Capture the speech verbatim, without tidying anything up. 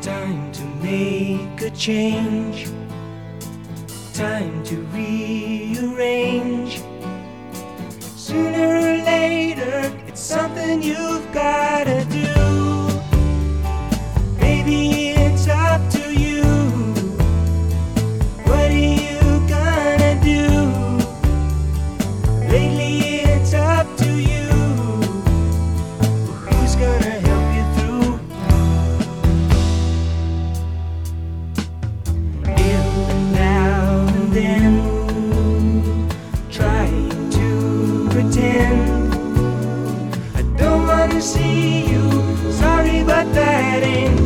Time to make a change. Time to rearrange. Sooner or later, it's something you've gotta do. Baby, it's up to you. What are you gonna do? Lately, it's up to you. Who's gonna help you through? Every now and then, trying to pretend I don't wanna see you. Sorry, but that ain't